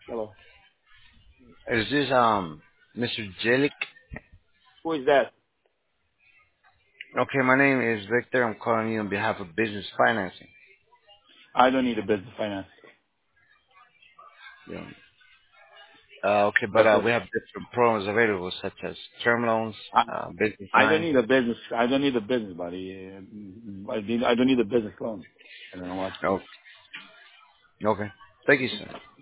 Hello. Is this Mr. Jelik? Who is that? Okay, my name is Victor. I'm calling you on behalf of business financing. I don't need a business finance. Yeah. Okay, but That's it. we have different programs available, such as term loans, I business I don't lines. need a business. I don't need a business, buddy. I don't need a business loan. I don't know what. Oh, okay. Thank you, sir.